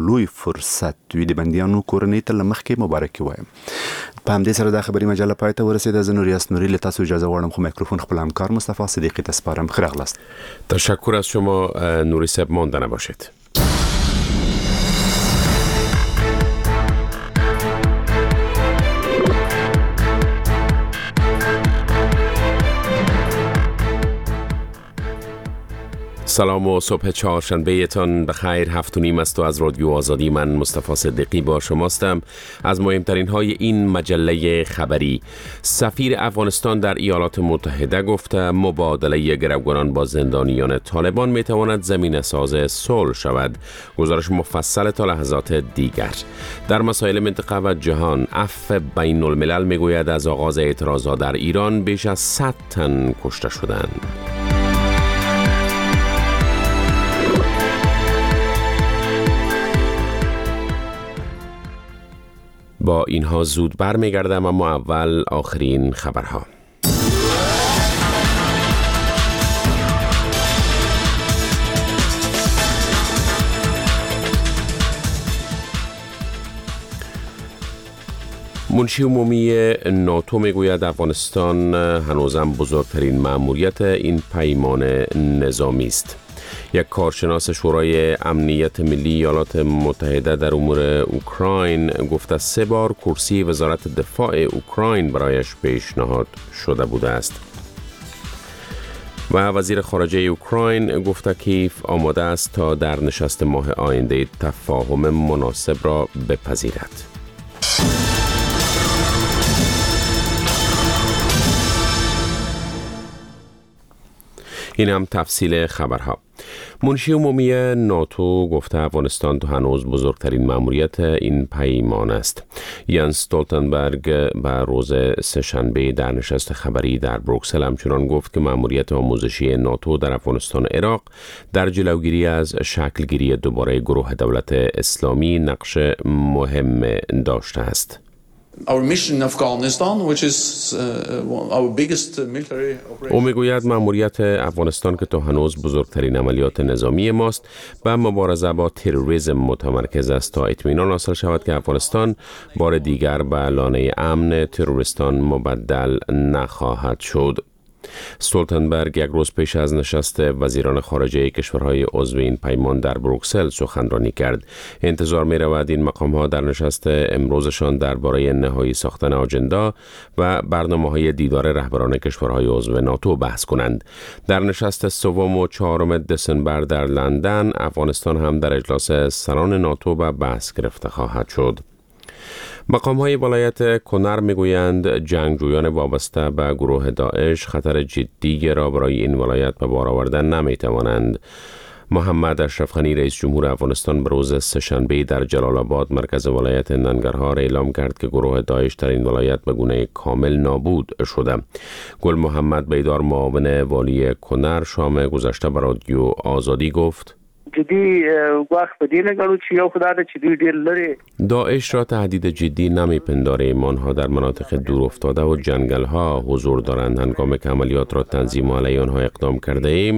لوی فرصت وي د بندیانو کورنۍ ته له مخکې مبارکي وایم. په همدې سره د خبري مجله پای ته ورسېده. زه نوریاس نوری له تاسو اجازه غواړم خو میکروفون خپل همکار مصطفی صدیقی ته سپارم. خیر اغلاست. تشکر از شما نوری صاحب. مانده نباشید. سلام و صبح چهارشنبه تان بخیر. 7:30 است و از رادیو آزادی من مصطفی صدیقی با شماستم. از مهمترین های این مجله خبری: سفیر افغانستان در ایالات متحده گفته مبادله گروگانان با زندانیان طالبان میتواند زمینه ساز صلح شود. گزارش مفصل تا لحظات دیگر. در مسائل منطقه و جهان: عفو بین الملل میگوید از آغاز اعتراضات در ایران بیش از 100 تن کشته شدند. با اینها زود برمیگردم، اما اول آخرین خبرها. منشی عمومی ناتو میگوید افغانستان هنوزم بزرگترین مأموریت این پیمان نظامی است. یک کارشناس شورای امنیت ملی ایالات متحده در امور اوکراین گفته 3 بار کرسی وزارت دفاع اوکراین برایش پیشنهاد شده بوده است. و وزیر خارجه اوکراین گفته کیف آماده است تا در نشست ماه آینده تفاهم مناسب را بپذیرد. این هم تفصیل خبرها. منشی عمومی ناتو گفته افغانستان تا هنوز بزرگترین مأموریت این پیمان است. یانس استولتنبرگ به روز سه‌شنبه در نشست خبری در بروکسل همچنان گفت که مأموریت آموزشی ناتو در افغانستان و عراق در جلوگیری از شکلگیری دوباره گروه دولت اسلامی نقش مهم داشته است. او میگوید مأموریت افغانستان که تا هنوز بزرگترین عملیات نظامی ماست به مبارزه با تروریسم متمرکز است تا اطمینان حاصل شود که افغانستان بار دیگر به لانه امن تروریستان مبدل نخواهد شد. استولتنبرگ یک روز پیش از نشست وزیران خارجه کشورهای عضو این پیمان در بروکسل سخنرانی کرد. انتظار می رود این مقام ها در نشست امروزشان درباره نهایی ساختن آجندا و برنامه‌های دیدار رهبران کشورهای عضو ناتو بحث کنند. در نشست 3 و 4 دسامبر در لندن افغانستان هم در اجلاس سران ناتو به بحث گرفته خواهد شد. مقام‌های ولایت کنر میگویند جنگجویان وابسته به گروه داعش خطر جدی را برای این ولایت به بار آوردن نمی‌توانند. محمد اشرف غنی رئیس جمهور افغانستان به روز سه‌شنبه در جلال آباد مرکز ولایت ننگرهار اعلام کرد که گروه داعش در این ولایت به گونه کامل نابود شده. گل محمد بیدار معاون والی کنر شام گذشته به رادیو آزادی گفت جدی وقت بدی نگرو چی یا خدا ده چی دیر لره. داعش را تهدید جدی نمیپنداریم. آنها در مناطق دور افتاده و جنگل ها حضور دارند. هنگامی که عملیات را تنظیم و علیه آنها اقدام کرده ایم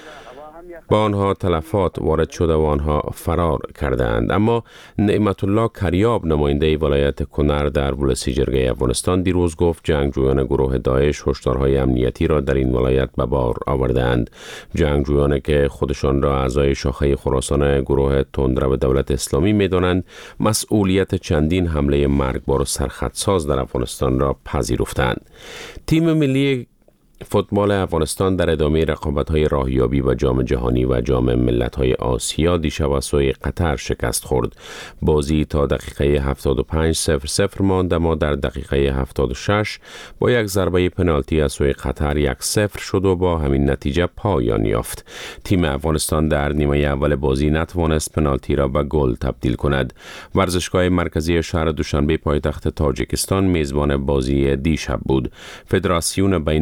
با آنها تلفات وارد شده و آنها فرار کردند. اما نعمت الله کریاب نماینده ولایت کنر در ولسی جرگه افغانستان دیروز گفت جنگجویان گروه داعش هشدارهای امنیتی را در این ولایت به بار آوردند. جنگجویانی که خودشان را اعضای شاخه خراسان گروه تندرو دولت اسلامی می‌دانند مسئولیت چندین حمله مرگبار و سرخطساز در افغانستان را پذیرفتند. تیم ملی فوتبال افغانستان در ادامه رقابت‌های راهیابی و جام جهانی و جام ملت‌های آسیا دیشب از سوی قطر شکست خورد. بازی تا دقیقه 75 0-0 ماند، اما در دقیقه 76 با یک ضربه پنالتی از سوی قطر 1-0 شد و با همین نتیجه پایان یافت. تیم افغانستان در نیمه اول بازی نتوانست پنالتی را به گل تبدیل کند. ورزشگاه مرکزی شهر دوشنبه پایتخت تاجیکستان میزبان بازی دیشب بود. فدراسیون بین‌المللی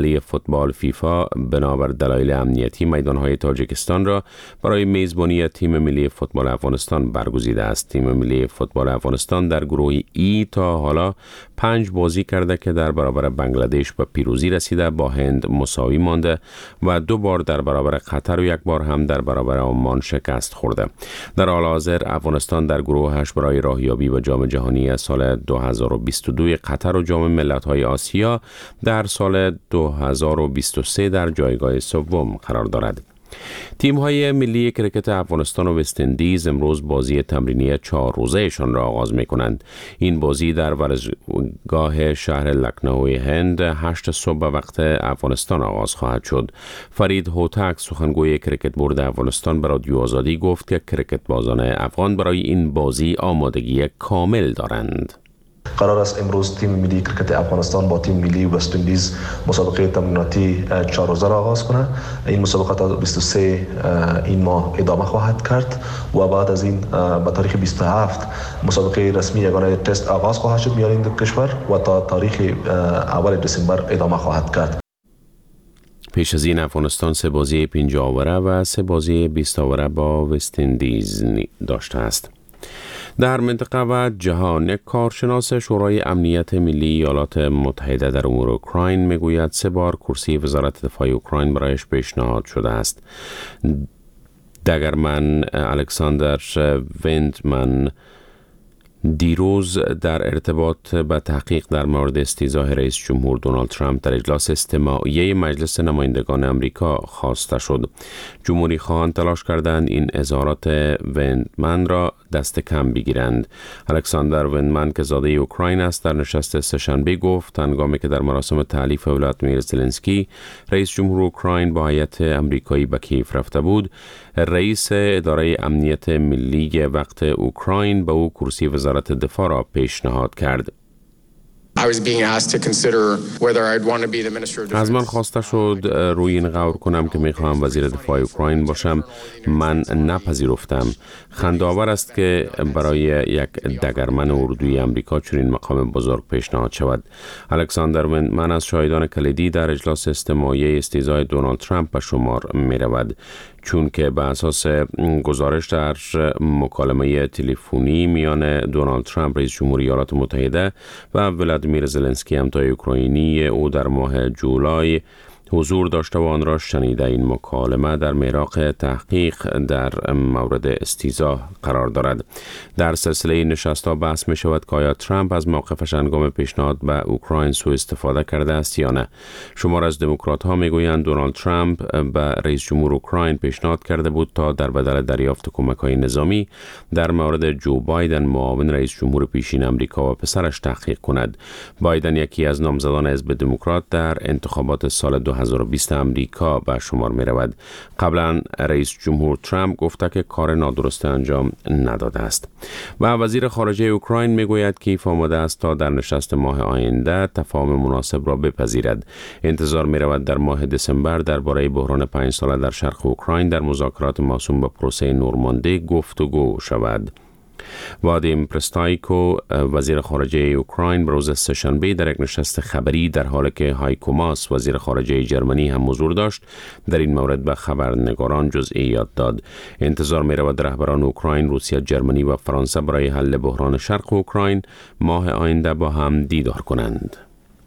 مسئله فوتبال فیفا بنابر دلایل امنیتی میدانهای تاجیکستان را برای میزبانی تیم ملی فوتبال افغانستان برگزیده است. تیم ملی فوتبال افغانستان در گروه ای تا حالا 5 بازی کرده که در برابر بنگلادش به پیروزی رسیده، با هند مساوی مانده و 2 بار در برابر قطر و 1 بار هم در برابر عمان شکست خورده. در حال حاضر افغانستان در گروه 8 برای راهیابی به جام جهانی سال 2022 قطر و جام ملت‌های آسیا در سال 2023 در جایگاه سوم قرار دارد. تیم‌های ملی کرکت افغانستان و وست اندیز امروز بازی تمرینی 4 روزه‌شان را آغاز می‌کنند. این بازی در ورزشگاه شهر لکنوی هند 8 صبح به وقت افغانستان آغاز خواهد شد. فرید هوتک سخنگوی کرکت بورد افغانستان به رادیو آزادی گفت که کرکت بازان افغان برای این بازی آمادگی کامل دارند. قرار است امروز تیم ملی کرکت افغانستان با تیم ملی وست اندیز مسابقه تمریناتی 4 روزه را آغاز کنه. این مسابقه تا 23 این ماه ادامه خواهد کرد و بعد از این به تاریخ 27 مسابقه رسمی یگانه تست آغاز خواهد شد میان این دو کشور و تا تاریخ اول دسامبر ادامه خواهد کرد. پیش از این افغانستان 3 بازی 50 اوره و 3 بازی 20 اوره با وست اندیز داشته است. در منطقه و جهان، کارشناس شورای امنیت ملی ایالات متحده در امور اوکراین میگوید 3 بار کرسی وزارت دفاع اوکراین برایش پیشنهاد شده است. دگرمن الکساندر ویندمن دیروز در ارتباط به تحقیق در مورد استیضاح رئیس جمهور دونالد ترامپ در اجلاس استماعیه مجلس نمایندگان آمریکا خواسته شد. جمهوری خواهان تلاش کردند این اظهارات ویندمن را دست کم بگیرند. الکساندر ویندمن که زاده اوکراین است در نشست سه‌شنبه گفت هنگامی که در مراسم تألیف ولادیمیر زلنسکی رئیس جمهور اوکراین با هیئت آمریکایی به کیف رفته بود، رئیس اداره امنیت ملی وقت اوکراین به او کرسی وزارت دفاع را پیشنهاد کرد. از من خواسته شد روی این غور کنم که میخواهم وزیر دفاع اوکراین باشم. من نپذیرفتم. خنده‌آور است که برای یک دگرمن اردوی آمریکا چنین مقام بزرگ پیشنهاد شود. الکساندر ویندمن از شاهدان کلیدی در اجلاس استماعیه استیضاح دونالد ترامپ به شمار می رود، چون که به اساس گزارش در مکالمه تلفنی میان دونالد ترامپ رئیس جمهوری ایالات متحده و ولادیمیر زلنسکی همتای اوکراینی او در ماه جولای حضور داشته و آن را شنیده. این مکالمه در میراق تحقیق در مورد استیضاح قرار دارد. در سلسله نشست‌ها بحث می شود که آیا ترامپ از موقفش هنگام پیشنهاد به اوکراین سوء استفاده کرده است یا نه. شمار از دموکرات‌ها می گویند دونالد ترامپ به رئیس جمهور اوکراین پیشنهاد کرده بود تا در بدل دریافت کمک‌های نظامی در مورد جو بایدن معاون رئیس جمهور پیشین آمریکا و پسرش تحقیق کند. بایدن یکی از نامزدان حزب دموکرات در انتخابات سال 2020 امریکا به شمار می رود. قبلا رئیس جمهور ترامپ گفته که کار نادرست انجام نداده است. و وزیر خارجه اوکراین می گوید که کیف آماده است تا در نشست ماه آینده تفاهم مناسب را بپذیرد. انتظار می رود در ماه دسامبر درباره بحران 5 ساله در شرق اوکراین در مذاکرات موسوم به پروسه نورماندی گفتگو شود. وادیم پرستایکو وزیر خارجه اوکراین روز سه‌شنبه در یک نشست خبری در حالی که هایکو ماس وزیر خارجه جرمنی هم حضور داشت در این مورد به خبرنگاران جزئیات داد. انتظار می رود رهبران اوکراین، روسیه، جرمنی و فرانسه برای حل بحران شرق اوکراین ماه آینده با هم دیدار کنند.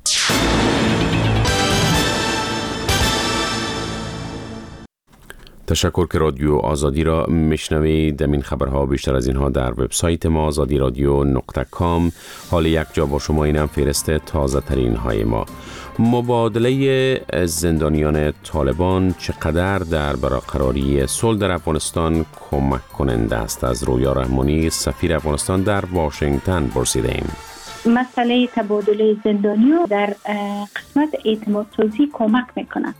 تشکر که رادیو آزادی را میشنوید. در این خبرها بیشتر از اینها در وبسایت ما azadiradio.com. حال یک جا با شما اینم فهرست تازه ترین های ما. مبادله زندانیان طالبان چقدر در برقراری صلح در افغانستان کمک کننده است؟ از رویا رحمانی سفیر افغانستان در واشنگتن پرسیده ایم. مسئله تبادل زندانیان در قسمت اعتماد سازی کمک میکنه.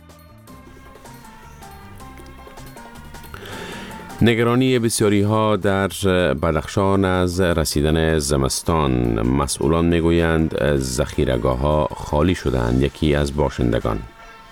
نگرانی بسیاری ها در بدخشان از رسیدن زمستان. مسئولان میگویند ذخیره‌گاه ها خالی شدند. یکی از باشندگان: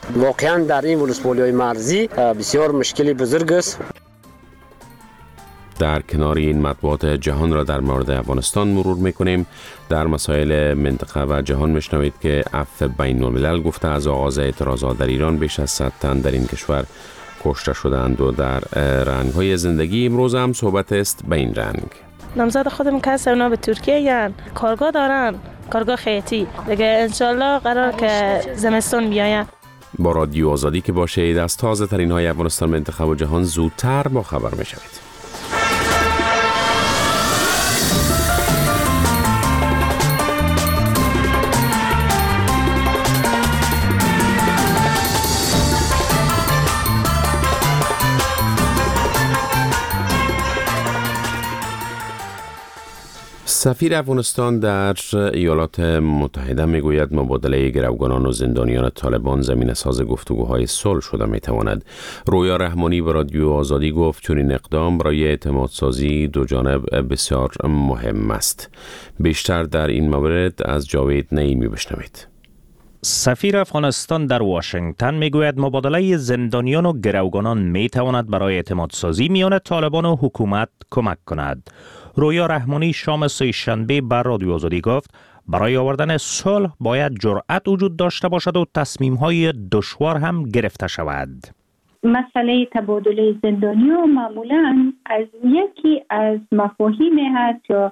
واقعا در این ولسوالی‌های مرزی بسیار مشکلی بزرگ است. در کنار این مطبوعات جهان را در مورد افغانستان مرور میکنیم. در مسائل منطقه و جهان میشنوید که عفو بین الملل گفته از آغاز اعتراضات در ایران بیش از 100 تن در این کشور کشته شدند و در رنگ‌های زندگی امروز هم صحبت است به این رنگ. نامزد خودم که اونا به ترکیه یان کارگاه دارن، کارگاه خیاطی. دیگه انشالله قرار که زمستون بیاین. با رادیو آزادی که باشید از تازه ترین های افغانستان، منطقه و جهان زودتر با خبر میشوید. سفیر افغانستان در ایالات متحده میگوید مبادله گروگانان و زندانیان طالبان زمینه‌ساز گفتگوهای صلح شده میتواند. رویا رحمانی به رادیو آزادی گفت چون این اقدام برای اعتمادسازی دو جانب بسیار مهم است. بیشتر در این مورد از جاوید نعیمی بشنوید. سفیر افغانستان در واشنگتن میگوید مبادله زندانیان و گروگانان میتواند برای اعتمادسازی میان طالبان و حکومت کمک کند. رویا رحمانی شام سه‌شنبه بر رادیو آزادی گفت برای آوردن صلح باید جرأت وجود داشته باشد و تصمیم‌های دشوار هم گرفته شود. مسئله تبادل زندانیان معمولاً از یکی از مفاهیم هست یا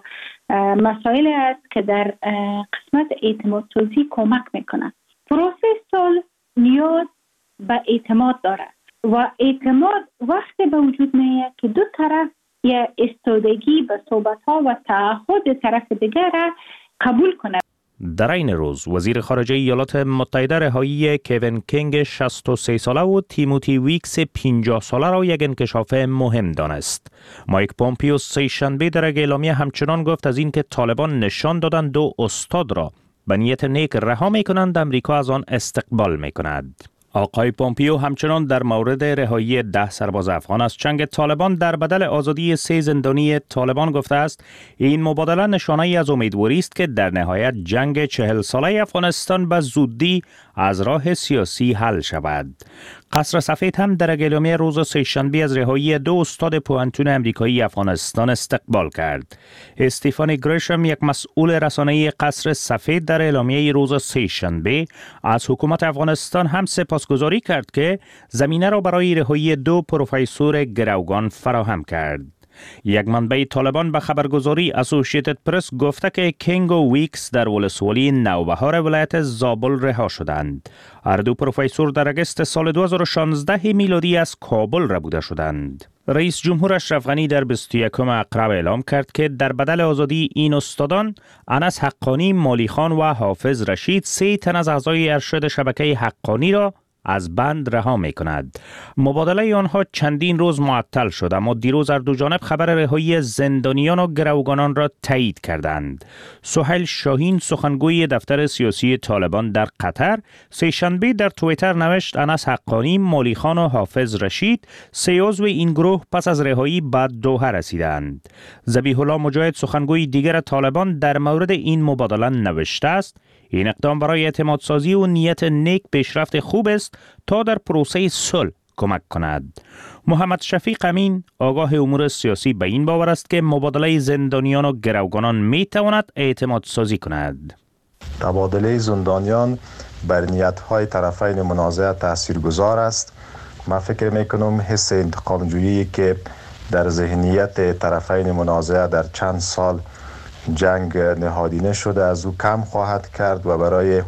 مسائل است که در قسمت اعتمادسازی کمک میکنه. پروسه صلح نیاز به اعتماد دارد و اعتماد وقتی به وجود میاد که دو طرف یا استادگی به صحبت‌ها و تعهد طرف دیگر را قبول کنند. در این روز وزیر خارجه ایالات متحده رهایی کوین کینگ 63 ساله و تیموتی ویکس 50 ساله را یک انکشاف مهم دانست. مایک پومپیو سه‌شنبه در یک اعلامیه همچنان گفت از اینکه طالبان نشان دادند دو استاد را به نیت نیک رها می‌کنند، امریکا از آن استقبال می‌کند. آقای پومپیو همچنان در مورد رهایی 10 سرباز افغان از چنگ طالبان در بدل آزادی 3 زندانی طالبان گفته است این مبادله نشانه‌ای از امیدواری است که در نهایت جنگ 40 ساله افغانستان به زودی از راه سیاسی حل شود. قصر سفید هم در اعلامیه روز سه‌شنبه از رهایی 2 استاد پوهنتون امریکایی افغانستان استقبال کرد. استیفانی گریشم یک مسئول رسانه‌ای قصر سفید در اعلامیه روز سه‌شنبه از حکومت افغانستان هم سپاسگزاری کرد که زمینه را برای رهایی 2 پروفسور گروگان فراهم کرد. یک منبع طالبان به خبرگزاری اسوسییتد پرس گفته که کینگ و ویکس در ولسوالی نوبهار ولایت زابل رها شدند. هر دو پروفسور در اگست سال 2016 میلادی از کابل ربوده شدند. رئیس جمهور اشرف غنی در 21 اقرب اعلام کرد که در بدل آزادی این استادان انس حقانی، مالی خان و حافظ رشید 3 تن از اعضای ارشد شبکه حقانی را از بند رها می کند. مبادله آنها چندین روز معطل شد اما دیروز هر دو جانب خبر رهایی زندانیان و گروگانان را تایید کردند. سهیل شاهین سخنگوی دفتر سیاسی طالبان در قطر سه‌شنبه در توییتر نوشت انس حقانی، مالی خان و حافظ رشید 3 عضو این گروه پس از رهایی به دوحه رسیدند. ذبیح الله مجاهد سخنگوی دیگر طالبان در مورد این مبادله نوشته است این اقدام برای اعتمادسازی و نیت نیک پیشرفت خوب است تا در پروسه صلح کمک کند. محمد شفیق امین آگاه امور سیاسی به این باور است که مبادله زندانیان و گروگانان می تواند اعتمادسازی کند. تبادله زندانیان بر نیت‌های طرفین منازعه تاثیرگذار است. من فکر می‌کنم حس انتقام‌جویی که در ذهنیت طرفین منازعه در چند سال جنگ نهادینه شده از او کم خواهد کرد و برای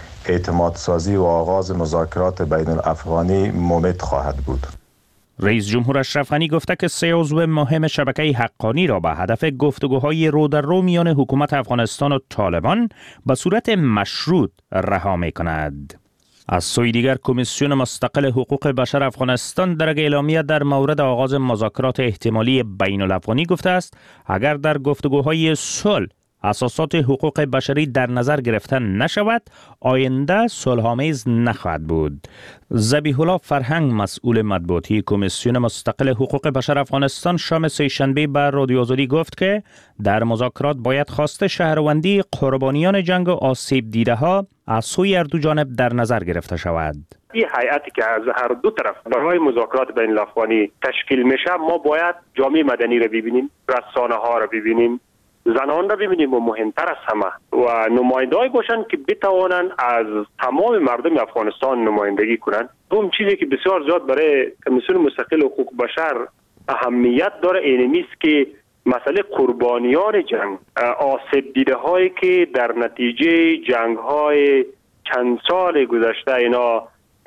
اعتمادسازی و آغاز مذاکرات بین الافغانی ممد خواهد بود. رئیس جمهور اشرف غنی گفته که 3 عضو مهم شبکه حقانی را به هدف گفتگوهای رو در رو میان حکومت افغانستان و طالبان به صورت مشروط رها می‌کند. از سوی دیگر کمیسیون مستقل حقوق بشر افغانستان در اعلامیه در مورد آغاز مذاکرات احتمالی بین الافغانی گفته است اگر در گفتگوهای صلح اساسات حقوق بشری در نظر گرفته نشود، آینده صلح‌آمیز نخواهد بود. ذبیح الله فرهنگ، مسئول مطبوعاتی کمیسیون مستقل حقوق بشر افغانستان، شام سه‌شنبه بر رادیو آزادی گفت که در مذاکرات باید خواست شهروندی قربانیان جنگ و آسیب دیده ها از سوی هر دو جانب در نظر گرفته شود. این هیئتی که از هر دو طرف برای مذاکرات بین الافغانی تشکیل میشه، ما باید جامعه مدنی را ببینیم، رسانه ها را ببینیم، زنان را ببینیم و مهمتر از همه و نماینده‌ای باشند که بتوانند از تمام مردم افغانستان نمایندگی کنند. اون چیزی که بسیار زیاد برای کمیسیون مستقل حقوق بشر اهمیت داره اینمی است که مسئله قربانیان جنگ، آسیب دیده هایی که در نتیجه جنگ های چند سال گذشته اینا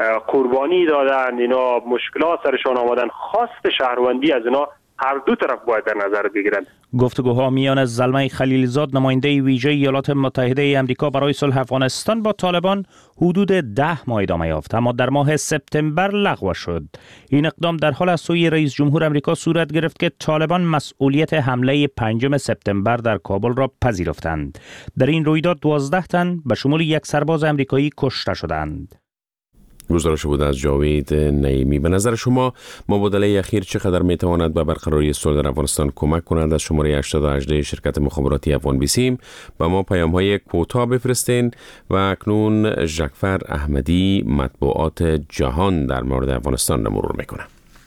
قربانی دادن، اینا مشکلات سرشان آمدن، خواست شهروندی از اینا هر دو طرف باید در نظر بگیرند. گفتگوها میان زلمه خلیلزاد، نماینده ویژه ایالات متحده آمریکا برای صلح افغانستان با طالبان حدود 10 ماه ادامه یافت، اما در ماه سپتامبر لغو شد. این اقدام در حال از سوی رئیس جمهور آمریکا صورت گرفت که طالبان مسئولیت حمله 5 سپتامبر در کابل را پذیرفتند. در این رویداد 12 تن به شمول یک سرباز آمریکایی کشته شدند. گزارش بود از جاوید نعیمی. به نظر شما مبادله اخیر چقدر میتواند به برقراری صلح در افغانستان کمک کند؟ از شماره 88 شرکت مخابراتی افغان بیسیم با ما پیام های کوتاه بفرستین. و اکنون ژکفر احمدی مطبوعات جهان در مورد افغانستان را مرور میکنه.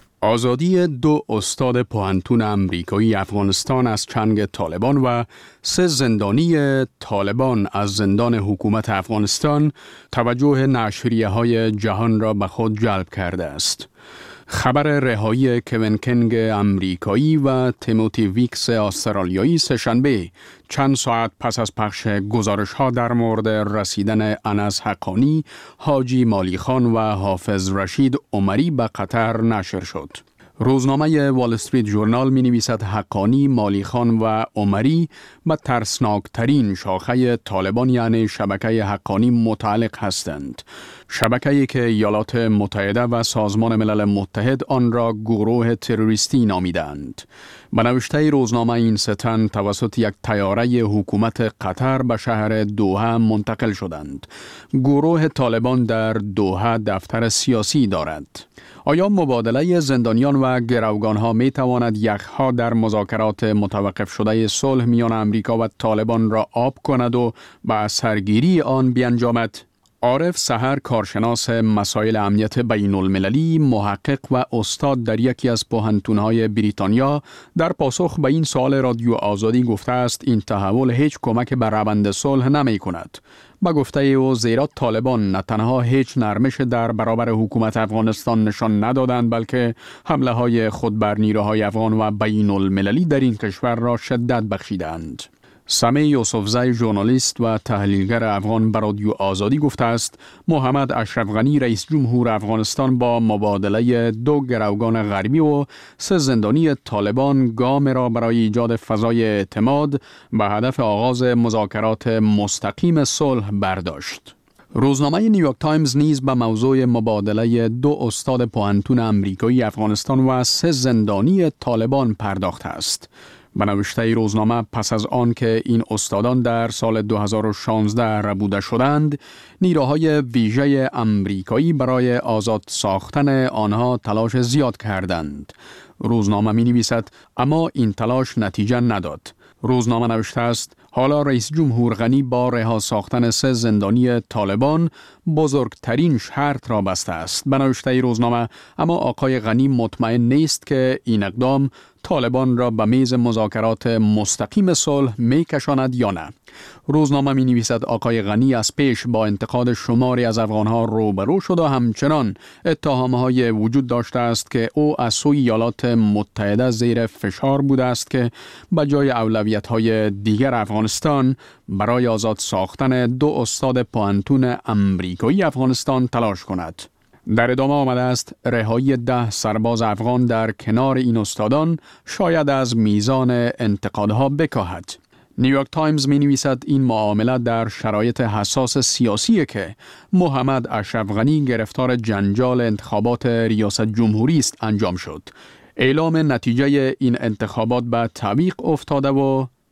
آزادی 2 استاد پوهنتون امریکایی افغانستان از چنگ طالبان و 3 زندانی طالبان از زندان حکومت افغانستان توجه نشریه‌های جهان را به خود جلب کرده است. خبر رهایی کوین کینگ امریکایی و تیموتی ویکس استرالیایی سه‌شنبه چند ساعت پس از پخش گزارش‌ها در مورد رسیدن انس حقانی، حاجی مالی خان و حافظ رشید عمری به قطر نشر شد. روزنامه وال استریت ژورنال می نویسد حقانی، مالی خان و عمری به ترسناکترین شاخه طالبان یعنی شبکه حقانی متعلق هستند. شبکه‌ای که ایالات متحده و سازمان ملل متحد آن را گروه تروریستی نامیدند. به نوشته روزنامه این 3 تن توسط یک طیاره حکومت قطر به شهر دوحه منتقل شدند. گروه طالبان در دوحه دفتر سیاسی دارد. آیا مبادله زندانیان و گروگانها می تواند یخها در مذاکرات متوقف شده صلح میان امریکا و طالبان را آب کند و به سرگیری آن بیانجامد؟ عارف سحر، کارشناس مسائل امنیت بین المللی، محقق و استاد در یکی از پوهنتون‌های بریتانیا، در پاسخ به این سوال رادیو آزادی گفته است این تحول هیچ کمک به روند صلح نمی کند. با گفته او زیرا طالبان نه تنها هیچ نرمش در برابر حکومت افغانستان نشان ندادند بلکه حمله های خود بر نیروهای افغان و بین المللی در این کشور را شدت بخشیدند. سمی یوسفزی، ژورنالیست و تحلیلگر افغان به رادیو آزادی گفته است محمد اشرف غنی رئیس جمهور افغانستان با مبادله 2 گروگان غربی و 3 زندانی طالبان گام را برای ایجاد فضای اعتماد به هدف آغاز مذاکرات مستقیم صلح برداشت. روزنامه نیویورک تایمز نیز به موضوع مبادله 2 استاد پوهنتون امریکایی افغانستان و 3 زندانی طالبان پرداخته است. به نوشته روزنامه پس از آن که این استادان در سال 2016 ربوده شدند، نیروهای ویژه امریکایی برای آزاد ساختن آنها تلاش زیاد کردند. روزنامه می نویسد اما این تلاش نتیجه نداد. روزنامه نوشته است حالا رئیس جمهور غنی با رها ساختن 3 زندانی طالبان بزرگترین شرط را بسته است. به نوشته روزنامه اما آقای غنی مطمئن نیست که این اقدام طالبان را به میز مذاکرات مستقیم صلح می‌کشاند یا نه. روزنامه می نویسد آقای غنی از پیش با انتقاد شماری از افغانها روبرو شد و همچنان اتهام‌های وجود داشته است که او از سوی ایالات متحده زیر فشار بوده است که به جای اولویت‌های دیگر افغانستان برای آزاد ساختن 2 استاد پوهنتون امریکایی افغانستان تلاش کند. در ادامه آمده است رهایی 10 سرباز افغان در کنار این استادان شاید از میزان انتقادها بکاهد. نیویورک تایمز می نویسد این معامله در شرایط حساس سیاسی که محمد اشرف غنی گرفتار جنجال انتخابات ریاست جمهوری است انجام شد. اعلام نتیجه این انتخابات به تعویق افتاده و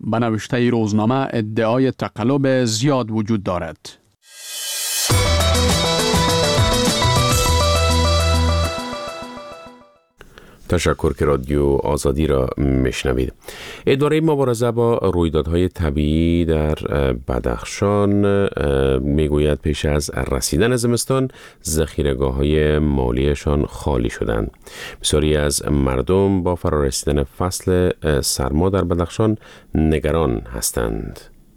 به نوشته روزنامه ادعای تقلب زیاد وجود دارد. تشکر که رادیو آزادی را میشنوید. اداره مبارزه با رویدادهای طبیعی در بدخشان میگوید پیش از رسیدن زمستان ذخیره‌گاه‌های مالیشان خالی شدند. بسیاری از مردم با فرارسیدن فصل سرما در بدخشان نگران هستند.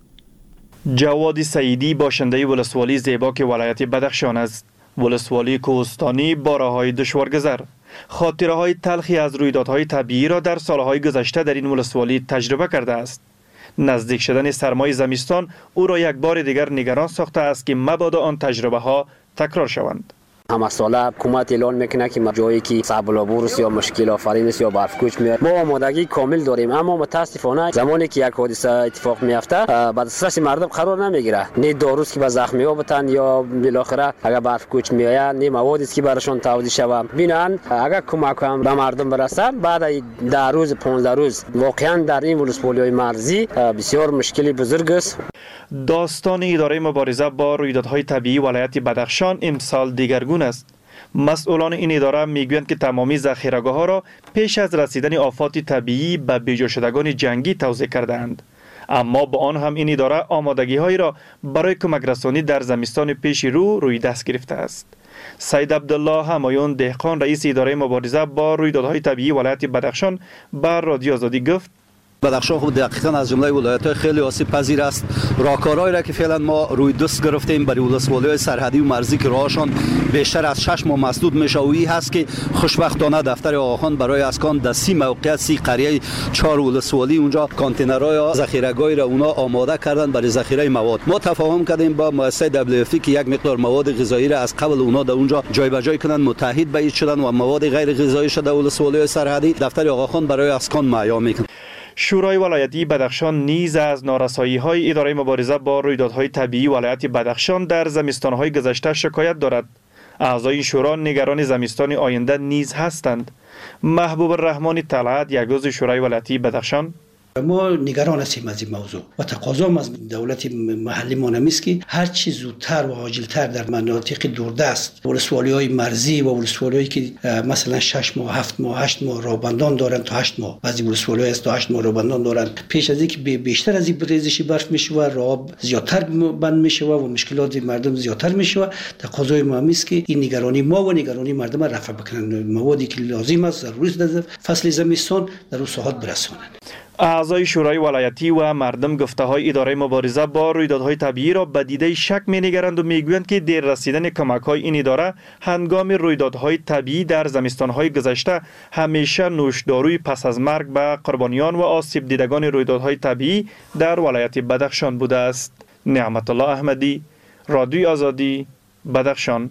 جواد سعیدی باشنده ولسوالی زیباک ولایت بدخشان است. ولسوالی کوهستانی با راه‌های دشوارگذر. خاطره‌های تلخی از رویدادهای طبیعی را در سالهای گذشته در این ولسوالی تجربه کرده است. نزدیک شدن سرمای زمستان او را یک بار دیگر نگران ساخته است که مبادا آن تجربه ها تکرار شوند. همه ساله حکومت اعلان میکنه که جایی که صعب یا مشکل آفرین است یا برفکوچ میاد ما آمادگی کامل داریم، اما متاسفانه زمانی که یک حادثه اتفاق میفته به دسترس مردم قرار نمیگیره. نه داروست که به زخمی ها بتن یا بالاخره اگر برفکوچ میآید نه موادی است که براشون توزیع شود. ببینن اگر کمک هم به مردم برسه بعد 10 روز 15 روز واقعا در این ولسوالی‌های مرزی بسیار مشکلی بزرگ است. داستان اداره مبارزه با رویدادهای طبیعی ولایت بدخشان امسال دیگرگون است. مسئولان این اداره میگویند که تمامی ذخیره‌گاه‌ها را پیش از رسیدن آفات طبیعی به بیجا شدگان جنگی توزیع کردند. اما با آن هم این اداره آمادگی‌هایی را برای کمک رسانی در زمستان پیش رو روی دست گرفته است. سید عبدالله همایون دهقان رئیس اداره مبارزه با رویدادهای طبیعی ولایت بدخشان بر رادیو آزادی گفت بدخشان خود دقیقاً از جمله ولایت‌های خیلی آسیب پذیر است. راهکارهایی را که فعلا ما روی دست گرفتیم برای ولسوالی‌های سرحدی و مرزی که راهشان بیشتر از 6 ماه مسدود میشه و این هست که خوشبختانه دفتر آقاخان برای اسکان در 30 موقعیت 30 قریه 4 ولسوالی اونجا کانتینرهای ذخیره‌گاهی را اونا آماده کردن برای ذخیره مواد. ما تفاهم کردیم با مؤسسه WFP که یک مقدار مواد غذایی را از قبل اونا در اونجا جایبجای کنن، متحد به شدن و مواد غیر غذایی شده ولسوالی‌های سرحدی دفتر آقاخان برای اسکان معیا میکنه. شورای ولایتی بدخشان نیز از نارسایی‌های اداره مبارزه با رویدادهای طبیعی ولایت بدخشان در زمستان‌های گذشته شکایت دارد. اعضای شورا نگران زمستان آینده نیز هستند. محبوب الرحمن طلعت یک عضو شورای ولایتی بدخشان ما نگران هستیم از این موضوع و تقاضا از دولت محلی ما است که هر چی زودتر و عاجلتر در مناطق دوردست ولسوالی‌های مرزی و ولسوالی‌هایی که مثلا 6 ماه 7 ماه 8 ماه رابندان دارند تا 8 ماه بعضی ولسوالی‌ها است تا 8 ماه رابندان دارند پیش از اینکه بیشتر از این ریزش برف میشه و راه زیادتر بند میشه و مشکلات مردم زیادتر میشه، تقاضای ما است که این نگرانی ما و نگرانی مردم را رفع بکنن، موادی که لازم است ضروری است در فصل زمستان در اون ساحات برسانند. اعضای شورای ولایتی و مردم گفته‌های اداره مبارزه با رویدادهای طبیعی را به دیده شک می‌نگرند و می‌گویند که دیر رسیدن کمک‌های این اداره هنگام رویدادهای طبیعی در زمستان‌های گذشته همیشه نوشداروی پس از مرگ به قربانیان و آسیب دیدگان رویدادهای طبیعی در ولایت بدخشان بوده است. نعمت الله احمدی، رادیو آزادی، بدخشان.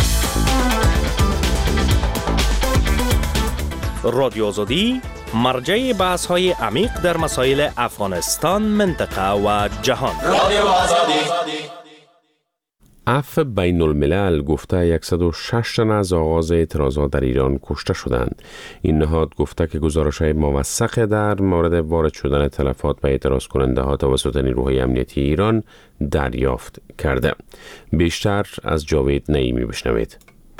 رادیو آزادی مرجع بحث‌های عمیق در مسائل افغانستان، منطقه و جهان. رادیو آزادی. عفو بین الملل گفته 106 تن از آغاز اعتراضات در ایران کشته شدند. این نهاد گفته که گزارش‌های موثق در مورد وارد شدن تلفات به اعتراض کننده ها توسط نیروهای امنیتی ایران دریافت کرده. بیشتر از جاوید نعیمی بشنوید.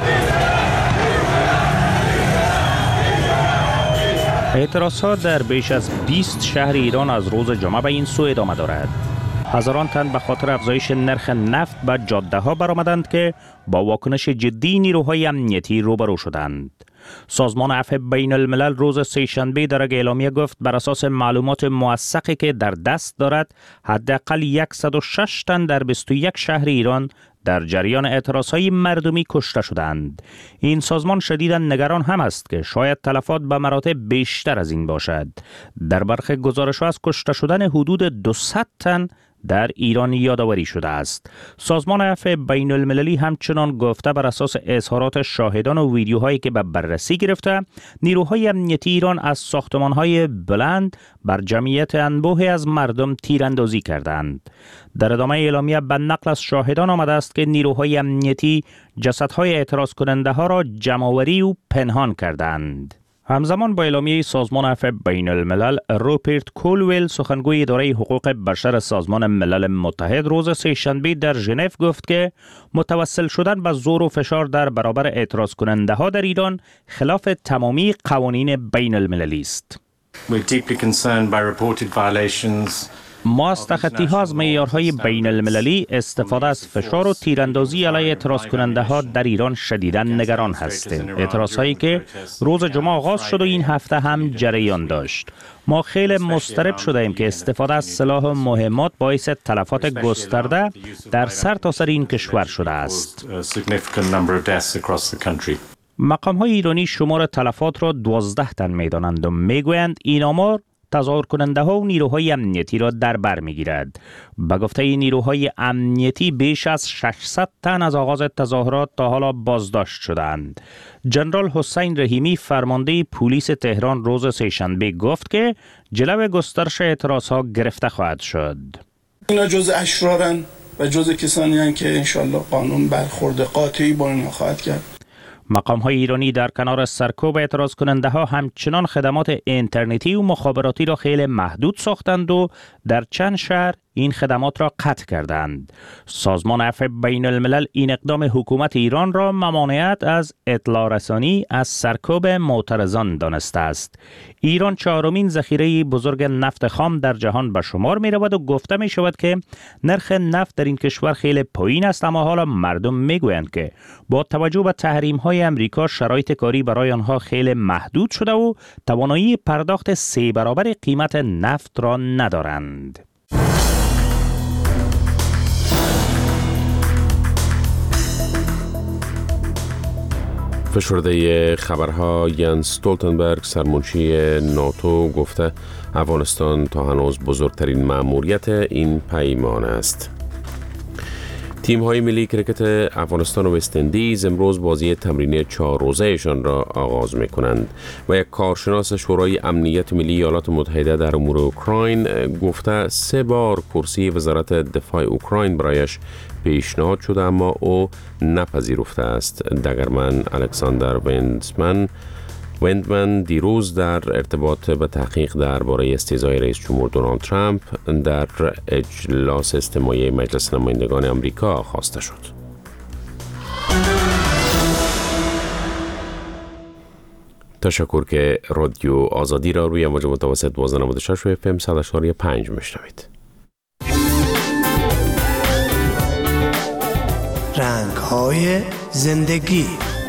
اعتراضات در بیش از 20 شهر ایران از روز جمعه به این سو ادامه دارد. هزاران تن به خاطر افزایش نرخ نفت به جاده ها برآمدند که با واکنش جدی نیروهای امنیتی روبرو شدند. سازمان عفو بین الملل روز سه‌شنبه در یک اعلامیه گفت بر اساس معلومات موثقی که در دست دارد حداقل 106 تن در 21 شهر ایران در جریان اعتراضهای مردمی کشته شدند. این سازمان شدیداً نگران هم است که شاید تلفات به مراتب بیشتر از این باشد. در برخی گزارش‌ها از کشته شدن حدود 200 تن در ایران یادآوری شده است. سازمان عفو بین المللی همچنان گفته بر اساس اظهارات شاهدان و ویدیوهایی که به بررسی گرفته، نیروهای امنیتی ایران از ساختمان‌های بلند بر جمعیت انبوهی از مردم تیراندازی کردند. در ادامه اعلامیه به نقل از شاهدان آمده است که نیروهای امنیتی جسدهای اعتراض کننده ها را جمع‌آوری و پنهان کردند. همزمان با اعلامیه سازمان عفو بین الملل، روپرت کولویل سخنگوی اداره حقوق بشر سازمان ملل متحد روز سه‌شنبه در ژنو گفت که متوسل شدن به زور و فشار در برابر اعتراض کننده ها در ایران خلاف تمامی قوانین بین المللی است. ما از تخطی ها از معیارهای بین المللی، استفاده از فشار و تیراندازی علیه اعتراض کننده ها در ایران شدیداً نگران هستیم. اعتراض هایی که روز جمعه آغاز شد و این هفته هم جریان داشت. ما خیلی مضطرب شده ایم که استفاده از سلاح و مهمات باعث تلفات گسترده در سرتاسر این کشور شده است. مقام های ایرانی شمار تلفات را 12 تن می دانند و می گویند این آمار تظاهر کننده ها و نیروهای امنیتی را در بر می گیرد. به گفته نیروهای امنیتی بیش از 600 تن از آغاز تظاهرات تا حالا بازداشت شدند. جنرال حسین رحیمی فرمانده پلیس تهران روز سه‌شنبه گفت که جلو گسترش اعتراض ها گرفته خواهد شد. اینا جز اشرارن و جز کسانی هستند که انشالله قانون برخورد قاطعی با اینا خواهد کرد. مقام های ایرانی در کنار سرکوب اعتراض کننده ها همچنان خدمات اینترنتی و مخابراتی را خیلی محدود ساختند و در چند شهر این خدمات را قطع کردند. سازمان عفو بین الملل این اقدام حکومت ایران را ممانعت از اطلاع رسانی از سرکوب معترضان دانسته است. ایران چهارمین ذخیره بزرگ نفت خام در جهان به شمار می رود و گفته می شود که نرخ نفت در این کشور خیلی پایین است، اما حالا مردم می گویند که با توجه به تحریم های امریکا شرایط کاری برای آنها خیلی محدود شده و توانایی پرداخت 3 برابر قیمت نفت را ندارند. فشرده خبرها ینس استولتنبرگ سرمنشی ناتو گفته افغانستان تا هنوز بزرگترین مأموریت این پیمان است. تیم های ملی کرکت افغانستان و وست اندیز امروز بازی تمرینی 4 روزه‌شان را آغاز می کنند و یک کارشناس شورای امنیت ملی ایالات متحده در امور اوکراین گفته 3 بار کرسی وزارت دفاع اوکراین برایش پیشنهاد شده اما او نپذیرفته است. دگرمن الکساندر وندمن دیروز در ارتباط به تحقیق درباره استیضای رئیس جمهور دونالد ترامپ در اجلاس اجتماعی مجلس نمایندگان آمریکا خواسته شد. تشکر که رادیو آزادی را روی موج متوسط 1296 و FM 100.5 میشنوید. رنگ‌های زندگی.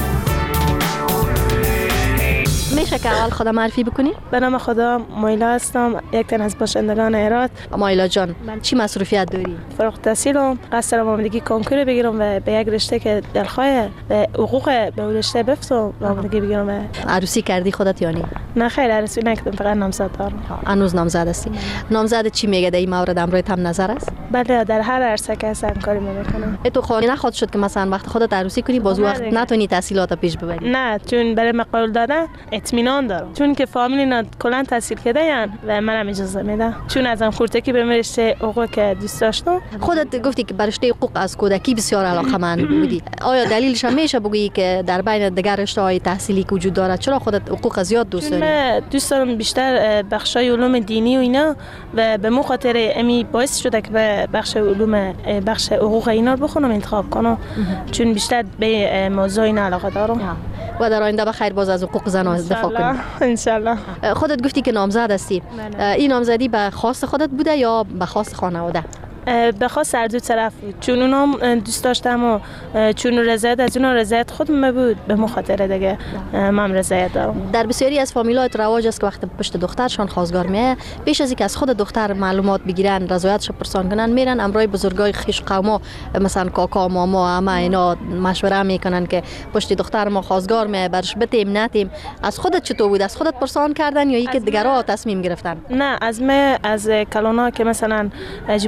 میشه که اول خودم معرفی بکنی؟ به نام خدا مایلا هستم، یک تن از باشندگان هرات. مایلا جان، چی مسئولیت داری؟ فارغ التحصیلم، قصد دارم آمادگی کنکور بگیرم و به یک رشته که دلخواه به حقوق به رشته بفتم آمادگی بگیرم. عروسی کردی خودت یا نه خیر، عروسی نکردم، فقط نامزد دارم. هنوز نامزد هستی؟ نامزد چی میگه در این مورد؟ امروز هم نظر است؟ بله، در هر عرصه که هستم کاری میکنم. تو خواهی نخواد شد که مثلا وقت خودت عروسی کنی باز وقت نتونی تحصیلات پیش ببری؟ نه، چون برای مقال دادن اطمینان دارم، چون که فامیلینا کلا تحصیل کرده و منم اجازه میدم، چون ازم خورتکی به رشته حقوق که دوست داشتم. خودت گفتی که به رشته حقوق از کودکی بسیار علاقه‌مند بودی. آیا دلیلش میشه بگویی که در بین دیگر رشته‌های تحصیلی که وجود دارد چرا خودت حقوق زیاد دوست داری؟ من دوست دارم بیشتر بخشای علوم دینی و اینا و به مو خاطر امی باعث شده که به بخش حقوق اینا رو بخونم انتخاب کنم، چون بیشتر به موضوع اینا علاقه دارم. و در آینده بخیر باز از حقوق زنان دفاع کنی ان شاء الله. خودت گفتی که نامزد هستی. این نامزدی به خواست خودت بوده یا به خواست خانواده؟ به خواست هر دو طرف بود، چون اونام دوست داشتم و چون رضایت از اونها رضایت خودم بود، به مخاطره دیگه من رضایت دارم. در بسیاری از فامیل‌ها رواج است که وقتی پشت دخترشان خواستگار میه پیش از اینکه از خود دختر معلومات بگیرن رضایتش پرسان کنن میرن امرای بزرگای خویش قوما مثلا کاکا ماما اما اینا مشوره میکنن که پشت دختر ما خواستگار میه برش بتیم نتیم. از خودت چطور بود؟ از خودت پرسان کردن یا اینکه دیگرها تصمیم گرفتن؟ نه، از کلانا که مثلا جی بابا جان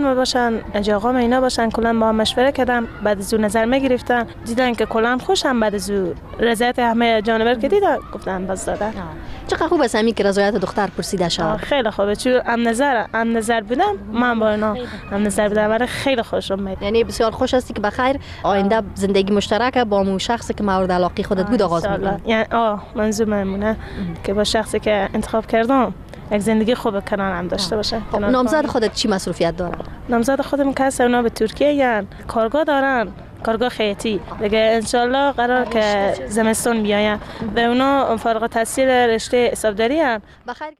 خانم باشن اجاقام اینا باشن کلا با هم مشوره کردم، بعد از اون نظر میگرفتن دیدن که کلا خوشم، بعد از اون رضایت همه جانور که دیدن گفتن بس دادن. چقدر خوب است که رضایت دختر پرسیده شد. خیلی خوبه، چون هم نظر بودم، من با اینا هم نظر بودم، برای خیلی خوشم میاد. یعنی بسیار خوش هستی که بخیر آینده زندگی مشترک با اون شخصی که مورد علاقه خودت بود آغاز می‌کنی. یعنی منظور منمونه که با شخصی که انتخاب کردم یک زندگی خوب کنارم داشته باشه. نامزد خودت چی مسئولیت داره؟ نامزد خودم که هست اونا به ترکیه یان کارگاه دارن، کارگاه خیاطی دیگه. انشالله قرار که زمستون بیاین و اونا فارغ التحصیل رشته حسابداری ان. بخیر.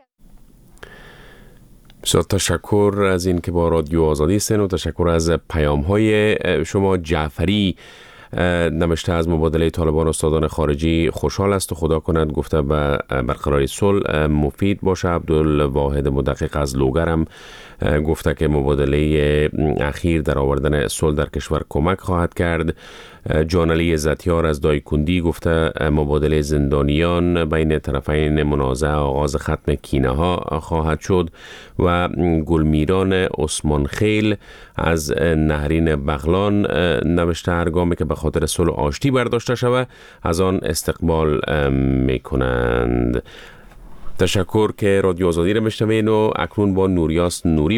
بسیار تشکر از این که با رادیو آزادی هستین و تشکر از پیام‌های شما. جعفری نوشته از مبادله طالبان استادان خارجی خوشحال است و خدا کند گفته به برقراری صلح مفید باشه. عبدالواحد مدقق از لوگرم گفته که مبادله اخیر در آوردن صلح در کشور کمک خواهد کرد. جانعلی عزتیار از دایکندی گفته مبادله زندانیان بین طرفین منازعه آغاز ختم کینه ها خواهد شد. و گلمیران عثمان خیل از نهرین بغلان نوشته هرگامی که به خاطر صلح آشتی برداشته شود از آن استقبال میکنند. تشکر که رادیو آزادی را میشنوین و اکنون با نوریاس نوری